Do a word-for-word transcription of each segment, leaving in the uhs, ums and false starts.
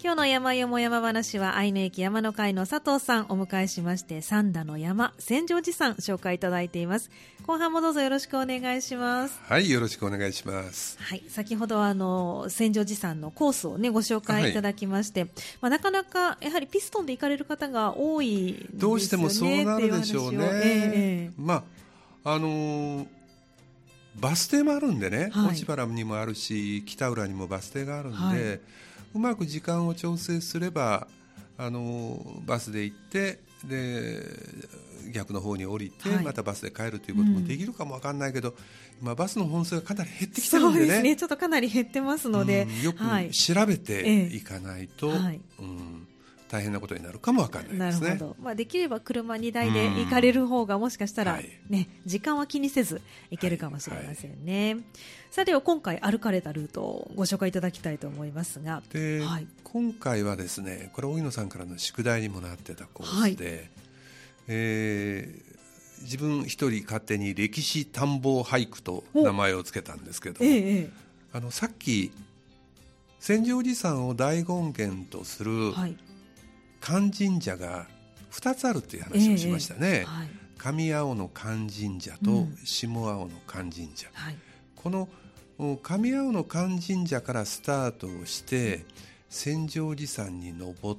今日の山よも山話は愛の駅山の会の佐藤さんお迎えしまして、三田の山千畳寺山紹介いただいています。後半もどうぞよろしくお願いします。 はい、よろしくお願いします。 はい、先ほどはあの千畳寺山のコースをねご紹介いただきまして、はい、まあ、なかなかやはりピストンで行かれる方が多いんですよね。 どうしてもそうなるでしょうね。えー、まああのー、バス停もあるんでね、はい、落原にもあるし北浦にもバス停があるんで、はい、うまく時間を調整すればあのバスで行ってで逆の方に降りて、はい、またバスで帰るということもできるかもわかんないけど、うん、今バスの本数がかなり減ってきてるんでね。 そうですね、ちょっとかなり減ってますので、 うん、よく調べていかないと、はい、うん、大変なことになるかもわかんないですね。 なるほど、まあ、できれば車にだいで行かれる方がもしかしたら、ね、はい、時間は気にせず行けるかもしれませんね。はいはい、さあでは今回歩かれたルートをご紹介いただきたいと思いますが、 で、はい、今回はですね、これ荻野さんからの宿題にもなってたコースで、はい、えー自分一人勝手に歴史探訪俳句と名前をつけたんですけども、ええ、あのさっき千畳寺山を大権現とする勧進社がふたつあるという話をしましたね。えはい、上青の勧進社と下青の勧進社、うん、はい、この上青の勧進社からスタートをして千畳寺山に登って、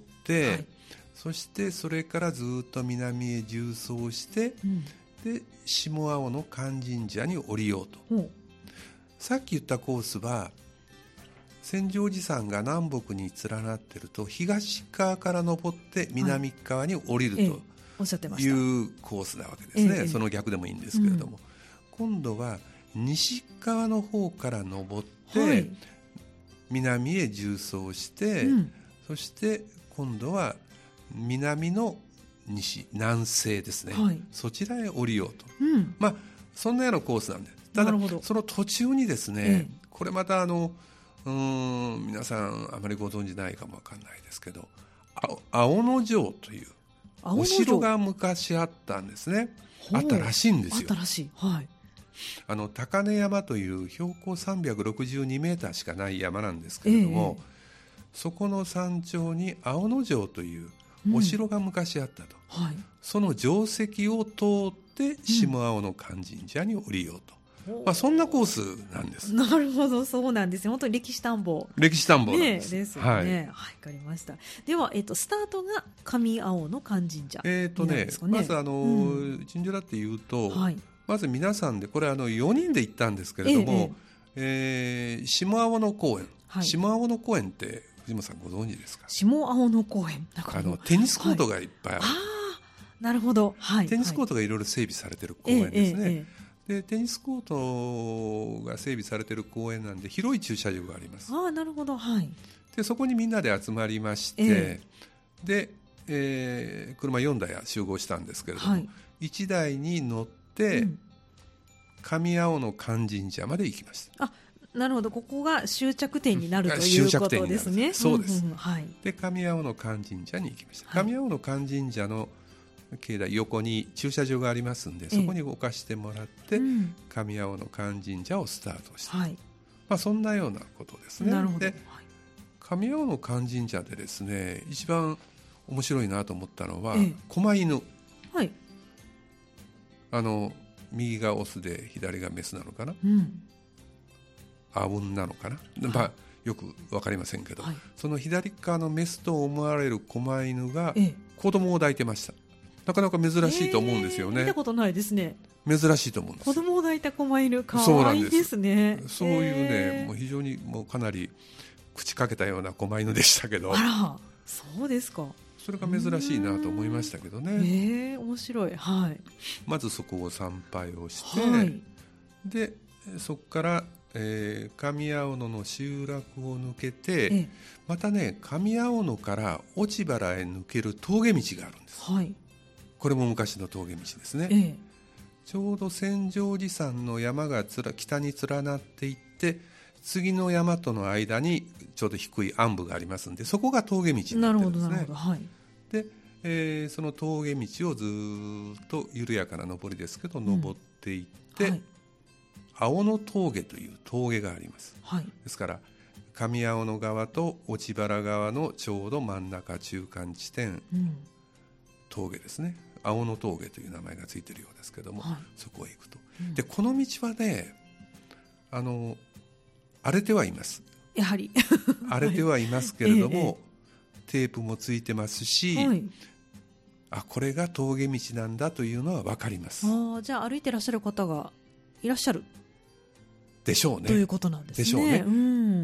はい、そしてそれからずっと南へ縦走して、うん、で下青の勧進社に降りようと、うん、さっき言ったコースは千畳寺山が南北に連なっていると東側から登って南側に降りるというコースなわけですね。ええ、その逆でもいいんですけれども、うん、今度は西側の方から登って、はい、南へ縦走して、うん、そして今度は南の西南西ですね、はい、そちらへ降りようと、うん、まあそんなようなコースなんです。ただその途中にですね、ええ、これまたあのうーん皆さんあまりご存じないかもわかんないですけど、青野城というお城が昔あったんですね。あったらしいんですよ。 あったらしい、はい、 あの高根山という標高さんびゃくろくじゅうにメーターしかない山なんですけれども、ええ、そこの山頂に青野城というお城が昔あったと、うん、はい、その城跡を通って下青の勧進社に降りようと、うん、まあ、そんなコースなんです。 なるほど、そうなんですね。本当に歴史探訪歴史探訪なんです、 ね、ですよね。はい、はい、分かりました。では、えーと、スタートが上青の勧進社えーとね、まずあの、うん、鎮守だっていうと、はい、まず皆さんでこれあのよにんで行ったんですけれども、えーえー、下青野公園、はい、下青野公園って藤本さんご存知ですか？ 下青野公園、 あのテニスコートがいっぱいある、はい、 あなるほど、はい、 テニスコートがいろいろ整備されている公園ですね。ええええ、でテニスコートが整備されている公園なんで広い駐車場があります。 あ、なるほど、はい、 でそこにみんなで集まりまして、ええ、で、えー、車よんだい集合したんですけれども、はい、いちだいに乗って、うん、上青野勧進社まで行きました。 あ、なるほど、ここが終着点になるということですね。 そうです、 うんうん、はい、 で上青野勧進社に行きました。はい、上青野勧進社の境内横に駐車場がありますんで、そこに置かしてもらって、ええ、うん、上青野勧進社をスタートした、はい、まあ、そんなようなことですね。なるほど。で、上青野勧進社でですね、一番面白いなと思ったのは、ええ、狛犬、はい、あの右がオスで左がメスなのかな、うん、あうんなのかな、はい、まあ、よく分かりませんけど、はい、その左側のメスと思われる狛犬が子供を抱いてました。なかなか珍しいと思うんですよね。 見たことないですね。 珍しいと思うんです。 子供を抱いた狛犬、かわいいですね。 そういうね、もう非常にもうかなり口かけたような狛犬でしたけど。 あら、そうですか。 それが珍しいなと思いましたけどね。 えー、面白い、はい、 まずそこを参拝をして、はい、でそこから、えー、上青野の集落を抜けて、ええ、またね上青野から落原へ抜ける峠道があるんです、はい、これも昔の峠道ですね、ええ、ちょうど千畳寺山の山がつら北に連なっていって次の山との間にちょうど低い暗部がありますので、そこが峠道になってるんですね。なるほど、なるほど、はい、で、えー、その峠道をずっと緩やかな登りですけど登っていって、うん、はい、青野峠という峠があります、はい、ですから上青野川と落原川のちょうど真ん中中間地点、うん、峠ですね、青野峠という名前がついているようですけども、はい、そこへ行くと、うん、でこの道はね、あの荒れてはいます、 やはり荒れてはいますけれども、ええ、テープもついてますし、はい、あ、これが峠道なんだというのは分かります。 あ、じゃあ歩いてらっしゃる方がいらっしゃるでしょうね。 ということなんですね。 でしょうね、 うん、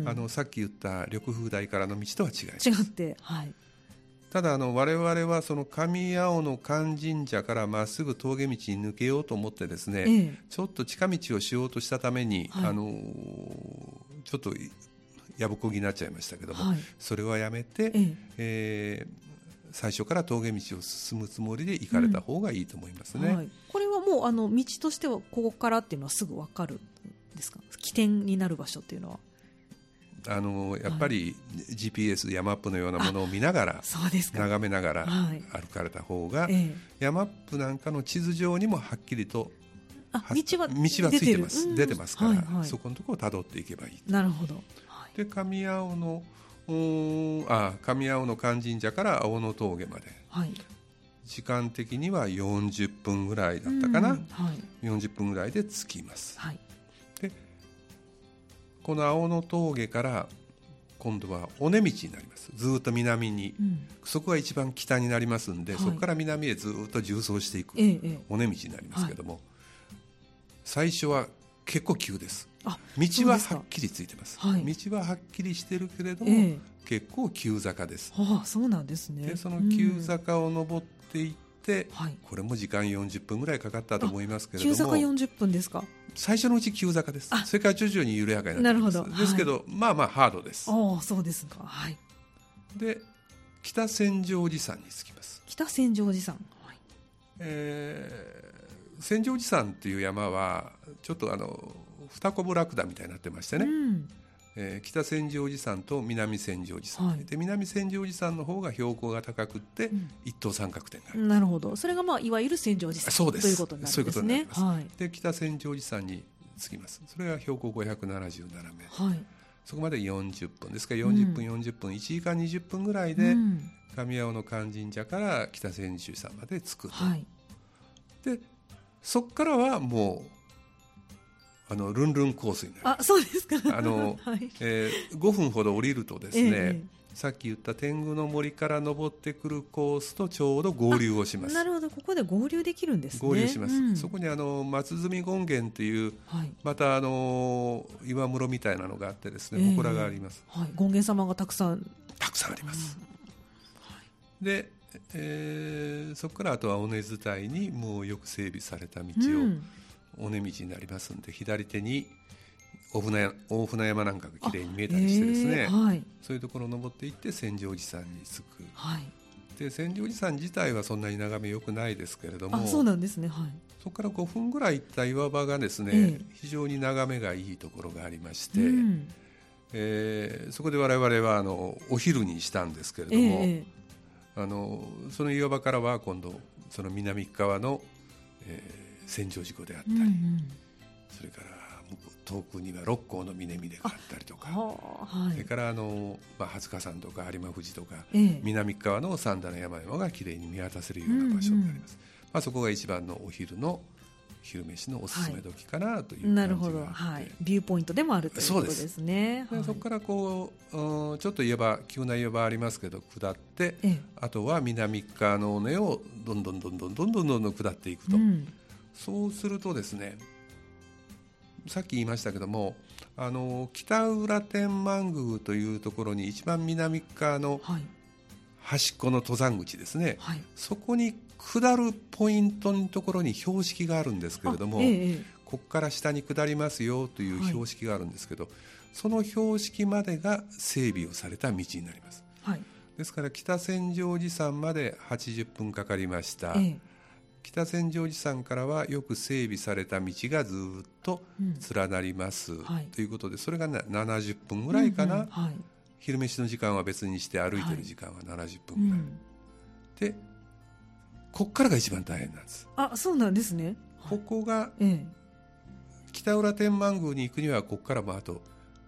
あのさっき言った緑風台からの道とは違います。 違って、はい、 ただあの我々はその上青野勧神社からまっすぐ峠道に抜けようと思ってですね、ええ、ちょっと近道をしようとしたために、はい、あのちょっとやぶこぎになっちゃいましたけども、はい、それはやめて、えええー最初から峠道を進むつもりで行かれた方がいいと思いますね、うん、はい、 これはもうあの道としてはここからっていうのはすぐ分かるんですか？起点になる場所っていうのはあのやっぱり ジーピーエス やマップのようなものを見ながら、眺めながら歩かれた方が、はい、ええ、ヤマップなんかの地図上にもはっきりとあ道は道はついてます、出てますから、はいはい、そこのところをたどっていけばいい。 なるほど、はい、 で上青野あ上青野勧神社から青野峠まで、はい、時間的にはよんじゅっぷんぐらいだったかな、うん、はい、よんじゅっぷんぐらいで着きます、はい、でこの青野峠から今度は尾根道になります。ずっと南に、うん、そこが一番北になりますんで、はい、そこから南へずっと縦走していく、ええ、尾根道になりますけども、はい、最初は結構急です。道ははっきりついてます、はい、道ははっきりしてるけれども、えー、結構急坂です。 ああ、そうなんですね。 でその急坂を登っていって、うん、これも時間よんじゅっぷんぐらいかかったと思いますけれども、 急坂よんじゅっぷんですか？ 最初のうち急坂です。それから徐々に緩やかになってきます。なるほど、ですけど、はい、まあまあハードです。 ああ、そうですか、はい、 で北千畳寺山に着きます。 北千畳寺山、はい、 えー、千畳寺山っていう山はちょっとあの二コブラクダみたいになってましてね、うん、えー、北千畳寺山と南千畳寺山、はい、で南千畳寺山の方が標高が高くって、うん、一等三角点がある。 なるほど、それが、まあ、いわゆる千畳寺山ということになるんですね。 そういうことになります、はい、で北千畳寺山に着きます。それが標高ごひゃくななじゅうななメートル、はい、そこまでよんじゅっぷんですからよんじゅっぷん、うん、よんじゅっぷんいちじかんにじゅっぷんぐらいで、うん、上青野勧神社から北千住山まで着くと、はい、でそこからはもうあのルンルンコースになります。 あ、そうですか。 あの、はい、えー、ごふんほど降りるとですね、ええ、さっき言った天狗の森から登ってくるコースとちょうど合流をします。 なるほど、ここで合流できるんですね。 合流します、うん、そこにあの松積権現という、はい、またあの岩室みたいなのがあってですね、えー、祠があります、 はい、権現様がたくさんたくさんあります、うん、はい、で、えー、そこからあとは尾根伝いにもうよく整備された道を、うん、尾根道になりますので、左手に大船、大船山なんかがきれいに見えたりしてですね、はい、そういうところを登っていって千畳寺山に着く、はい、で千畳寺山自体はそんなに眺め良くないですけれども、 あ、そうなんですね、はい、 そこからごふんぐらい行った岩場がですね、えー、非常に眺めがいいところがありまして、うん、えー、そこで我々はあのお昼にしたんですけれども、えー、あのその岩場からは今度その南側の、えー、千畳寺湖であったり、うんうん、それから遠くには六甲の峰々があったりとか、はい、それからあの、まあ、廿日山とか有馬富士とか、ええ、南側の三田の山々がきれいに見渡せるような場所になります、うんうん、まあ、そこが一番のお昼の昼飯のおすすめ時かなという感じがあって、はい、なるほど、はい、 ビューポイントでもあるということですね。 そうです。で、そこからこう、ちょっと岩場急な岩場ありますけど下って、ええ、あとは南側の尾根をどんどんどんどんどんどんどんどん下っていくと、うん、そうするとですね、さっき言いましたけども、あの北浦天満宮というところに一番南側の端っこの登山口ですね、はい、そこに下るポイントのところに標識があるんですけれども、ええ、ここから下に下りますよという標識があるんですけど、はい、その標識までが整備をされた道になります、はい、ですから北千畳寺山まではちじゅっぷんかかりました、ええ、北千畳寺山からはよく整備された道がずっと連なります、うん、はい、ということで、それがななじゅっぷんぐらいかな、うんうん、はい、昼飯の時間は別にして歩いてる時間はななじゅっぷんぐらい、はい、うん、でこっからが一番大変なんです。 あ、そうなんですね、 ここが、ええ、北浦天満宮に行くにはここからもあと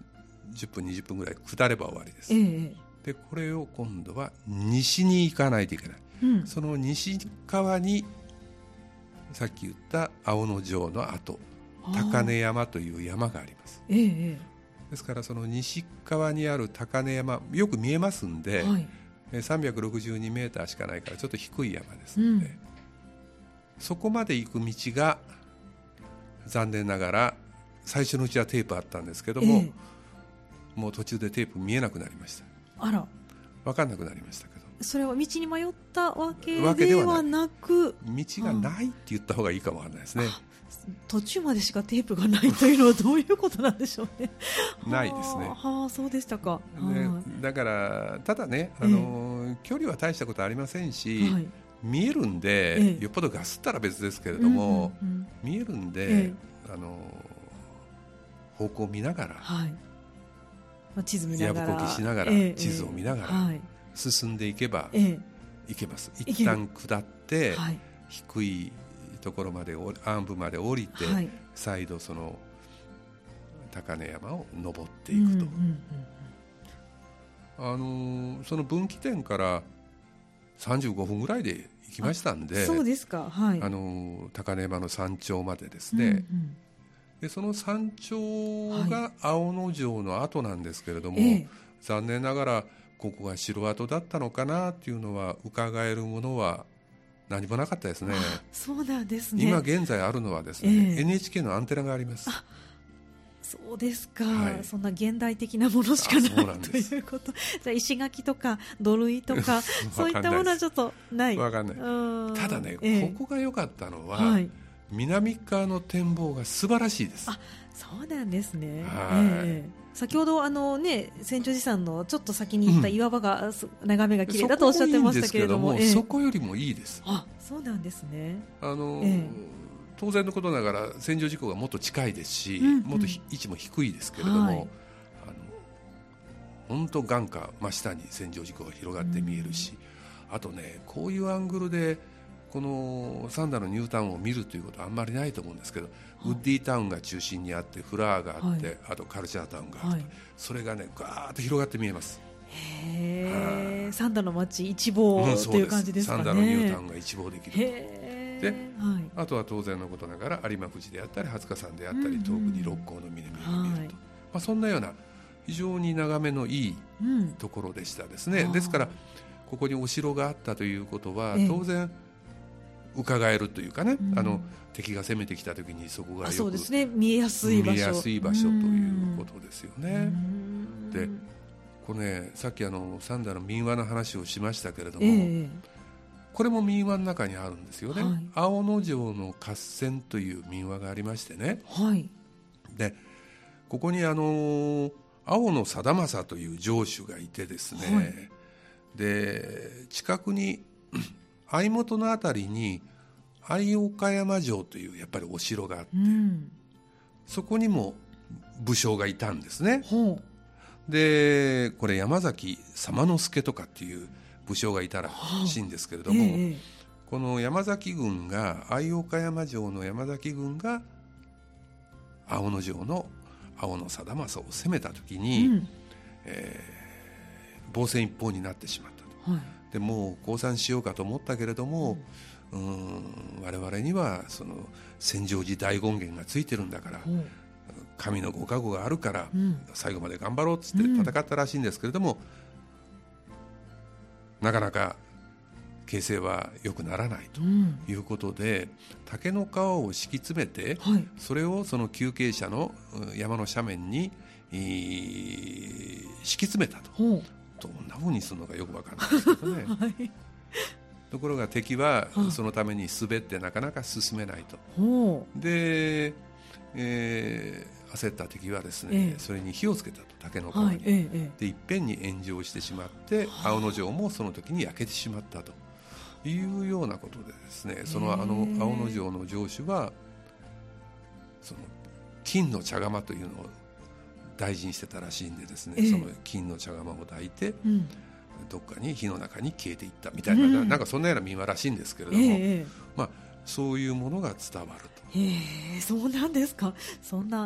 じゅっぷんにじゅっぷんぐらい下れば終わりです、 ええ、 でこれを今度は西に行かないといけない、うん、その西側にさっき言った青野城の跡高根山という山があります、ええ、ですからその西側にある高根山よく見えますんで、はい、さんびゃくろくじゅうにメーターしかないからちょっと低い山ですので、うん、そこまで行く道が残念ながら最初のうちはテープあったんですけども、ええ、もう途中でテープ見えなくなりました。あら、分かんなくなりましたけど、 それは道に迷ったわけではなく、 道がないって言った方がいいかもわかんないですね。 途中までしかテープがないというのはどういうことなんでしょうね。 ないですね。 はあ、そうでしたか。 でだからただね、あの、ええ、距離は大したことありませんし、はい、見えるんで、ええ、よっぽどガスったら別ですけれども、うんうんうん、見えるんで、ええ、あの方向を見ながら、はい、まあ、地図見ながらやぶこきしながら、ええ、地図を見ながら、はい、進んでいけば、ええ、行けます。一旦下って、はい、低いところまで暗部まで降りて、はい、再度その高根山を登っていくと、うんうんうん、あのその分岐点からさんじゅうごふんぐらいで行きましたんで、 そうですか、はい、 あの高根山の山頂までですね、うんうん、でその山頂が青野城の跡なんですけれども、はい、残念ながらここが城跡だったのかなっていうのは伺えるものは何もなかったですね。 そうなんですね。 今現在あるのはですね、えー、エヌエイチケー のアンテナがあります。あ、 そうですか、はい、そんな現代的なものしかないということ。じゃあ石垣とか土塁とかそういったものはちょっとない。 わかんない。ただね、えー、ここが良かったのは、はい、南側の展望が素晴らしいです。 あ、そうなんですね。えー先ほどあの、ね、千住寺山のちょっと先に行った岩場が、うん、眺めが綺麗だとおっしゃってましたけれども、 そこもいいんですけども、ええ、そこよりもいいです。 あ、そうなんですね。 あの、ええ、当然のことながら千住寺湖がもっと近いですし、うんうん、もっと位置も低いですけれども、はい、あの本当眼下真下に千住寺湖が広がって見えるし、うん、あとね、こういうアングルでこの三田のニュータウンを見るということはあんまりないと思うんですけど、ウッディタウンが中心にあってフラワーがあって、はい、あとカルチャータウンがあって、はい、それがねガーッと広がって見えます。 へー、三田の街一望という感じですかね。 三田のニュータウンが一望できると。で、はい、あとは当然のことながら有馬富士であったり廿日山であったり、うんうん、遠くに六甲の峰が見えると、はい、まあ、そんなような非常に眺めのいいところでしたですね、うん、ですからここにお城があったということは当然伺えるというかね、うん、あの敵が攻めてきた時にそこがよくそうですね、見えやすい場所、 見えやすい場所ということですよね。でこれね、さっきあの三田の民話の話をしましたけれども、えー、これも民話の中にあるんですよね、はい、青野城の合戦という民話がありましてね、はい、でここにあの青野貞政という城主がいてですね、はい、で近くに相本のあたりに相岡山城というやっぱりお城があって、うん、そこにも武将がいたんですね。でこれ山崎左之助とかっていう武将がいたらしいんですけれども、ええ、この山崎軍が相岡山城の山崎軍が青野城の青野貞政を攻めた時に、うん、えー、防戦一方になってしまったと、はい、でもう降参しようかと思ったけれども、うん、うーん我々にはその千丈寺大権現がついてるんだから、うん、神のご加護があるから、うん、最後まで頑張ろうって言って戦ったらしいんですけれども、うん、なかなか形勢は良くならないということで、うん、竹の皮を敷き詰めて、はい、それをその急傾斜の山の斜面に敷き詰めたと。どんな風にするのかよく分からないですけどね、はい、ところが敵はそのために滑ってなかなか進めないと。で、えー、焦った敵はですね、ええ、それに火をつけたと、竹の皮に、はい、ええ、でいっぺんに炎上してしまって、青野城もその時に焼けてしまったというようなことでですね、そのあの青野城の城主はその金の茶釜というのを大事にしてたらしいんでですね、えー、その金の茶釜を抱いて、うん、どっかに火の中に消えていったみたいな、うん、なんかそんなような民話らしいんですけれども、えーまあ、そういうものが伝わると。 えー、そうなんですか。そんな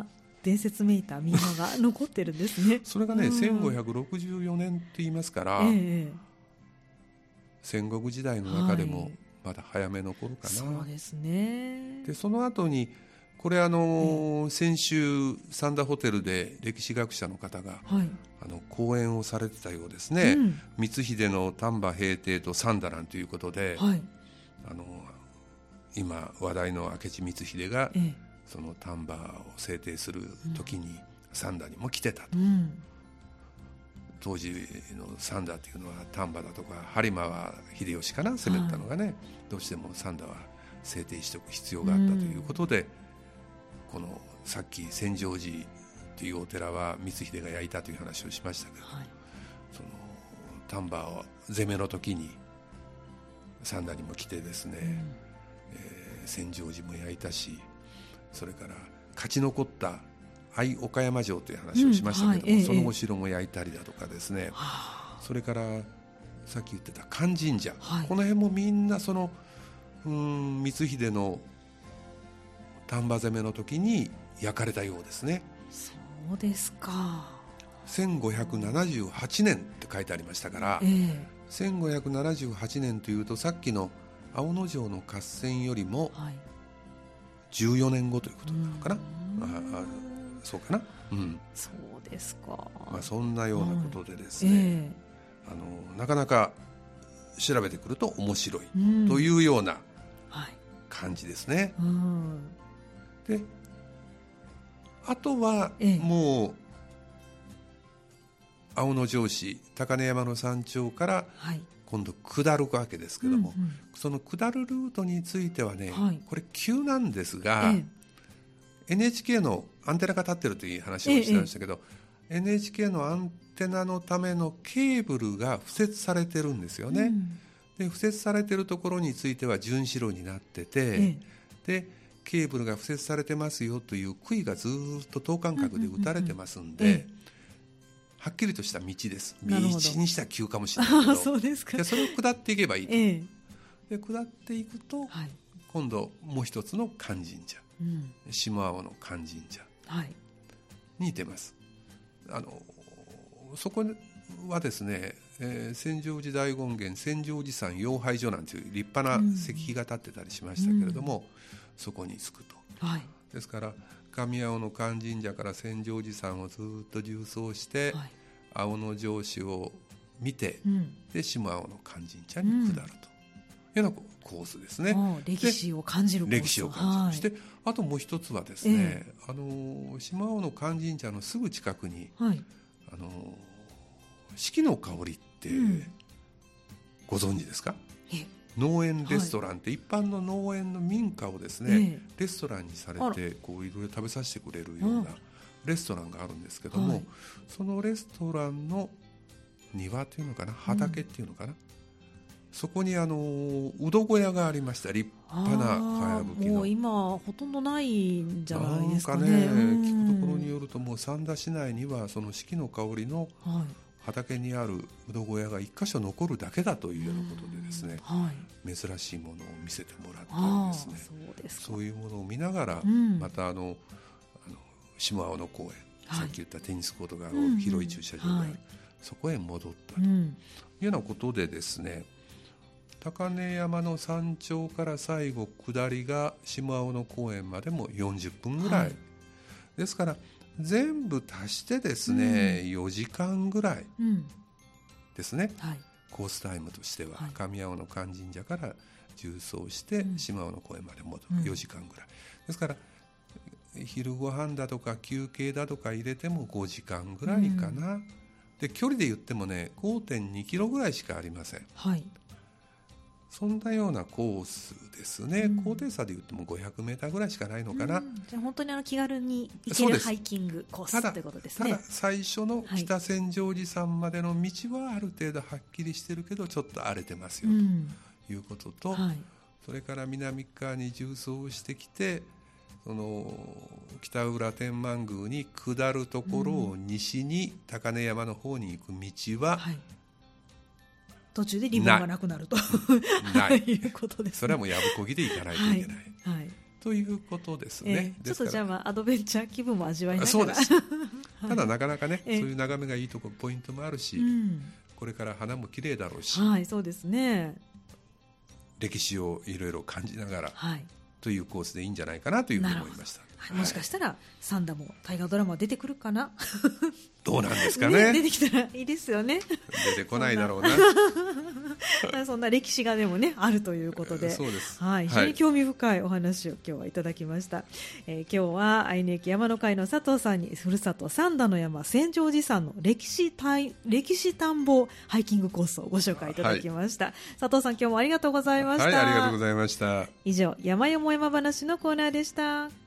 伝説めいた民話が残ってるんですね。 それがね、 うん、 せんごひゃくろくじゅうよねんって言いますから、 ええ、 戦国時代の中でもまだ早めの頃かな、 そうですね。 でその後にこれあの、ええ、先週三田ホテルで歴史学者の方が、はい、あの講演をされてたようですね、うん、光秀の丹波平定と三田なんということで、はい、あの今話題の明智光秀が、ええ、その丹波を制定する時に三田にも来てたと、うん、当時の三田というのは丹波だとか播磨は秀吉かな攻めたのがね、はい、どうしても三田は制定しておく必要があったということで、うん、このさっき千畳寺というお寺は光秀が焼いたという話をしましたけど、はい、その丹波を攻めの時に三田にも来てですね、うん、えー、千畳寺も焼いたし、それから勝ち残った愛岡山城という話をしましたけども、うん、はい、そのお城も焼いたりだとかですね、ええ、それからさっき言ってた勧進社、はい、この辺もみんなそのうーん光秀の丹波攻めの時に焼かれたようですね。 そうですか。 せんごひゃくななじゅうはちねんって書いてありましたから、ええ、せんごひゃくななじゅうはちねんというとさっきの青野城の合戦よりもじゅうよねんごということなのかな、ああそうかな、うん、 そうですか、 まあ、そんなようなことでですね、はい、えー、あのなかなか調べてくると面白いというような感じですね、うん、であとはもう、えー、青野城市高根山の山頂から今度下るわけですけども、うんうん、その下るルートについてはね、はい、これ急なんですが、えー、エヌエイチケー のアンテナが立ってるという話をしてましたけど、ええ、エヌエイチケー のアンテナのためのケーブルが敷設されてるんですよね、うん、で敷設されてるところについては順白になってて、ええ、でケーブルが敷設されてますよという杭がずっと等間隔で打たれてますんで、うんうんうん、はっきりとした道です。道にしたら急かもしれないけどそうですか。 でそれを下っていけばいいと、ええ、で下っていくと、はい、今度もう一つの勧進社、うん、下青の勧進社に出ます、はい、あのそこはですね、えー、千畳寺大権現千畳寺山養廃所なんていう立派な石碑が立ってたりしましたけれども、うん、そこに着くと、はい、ですから上青の勧進社から千畳寺山をずっと縦走して、はい、青野城址を見て、うん、で下青の勧進社に下ると、うん、いうようなコースですね。 歴史を感じるコース。 歴史を感じる、はい、そしてあともう一つはですね、えー、あの下青の勧進社のすぐ近くに、はい、あの四季の香りってご存知ですか、うん、え農園レストランって、はい、一般の農園の民家をですね、えー、レストランにされてこういろいろ食べさせてくれるようなレストランがあるんですけども、はい、そのレストランの庭っていうのかな、畑っていうのかな、うん、そこにあのうど小屋がありました。立派なかやぶきの。 もう今ほとんどないんじゃないですかね。 なんかね、聞くところによるともう三田市内にはその四季の香りの畑にあるうど小屋が一箇所残るだけだというようなことでですね、はい、珍しいものを見せてもらったりですね、そうですか。そういうものを見ながら、うん、またあのあの下青野公園、はい、さっき言ったテニスコートがある、うん、広い駐車場がある、はい、そこへ戻ったというようなことでですね、高根山の山頂から最後下りが下青野公園までもよんじゅっぷんぐらい、はい、ですから全部足してですね、うん、よじかんぐらいですね、うん、はい、コースタイムとしては、はい、上青野勧進社から縦走して下青野公園まで戻る、うん、よじかんぐらいですから、昼ご飯だとか休憩だとか入れてもごじかんぐらいかな、うん、で距離で言ってもね ごてんにキロぐらいしかありません、はい、そんなようなコースですね、うん、高低差で言ってもごひゃくメーターぐらいしかないのかな、うん、 じゃあ本当にあの気軽に行けるハイキングコースということですね。 ただ最初の北千畳寺山までの道はある程度はっきりしてるけどちょっと荒れてますよということと、うん、はい、それから南側に縦走してきてその北浦天満宮に下るところを西に高根山の方に行く道は、はい、 途中でリボンがなくなるとないいうことです、ね、 それはもうやぶこぎで行かないといけない、はいはい、 ということですね、 えー、ちょっとじゃあ、まあ、アドベンチャー気分も味わいながらそうです、 はい、 ただなかなかね、 えー、 そういう眺めがいいところポイントもあるし、うん、これから花も綺麗だろうし、 はい、そうですね、 歴史をいろいろ感じながら、 はい、 というコースでいいんじゃないかなというふうに思いました。 はい、もしかしたらサンダも大河ドラマ出てくるかなどうなんですか ね, ね出てきたらいいですよね。 出てこないだろうなそんな歴史がでもねあるということで、 そうです、 はい、非常に興味深いお話を今日はいただきました、えー、今日は愛媛県山の会の佐藤さんにふるさと三田の山千丈寺山の歴史歴史探訪ハイキングコースをご紹介いただきました、はい、佐藤さん今日もありがとうございました。 はい、ありがとうございました。 以上山よも山話のコーナーでした。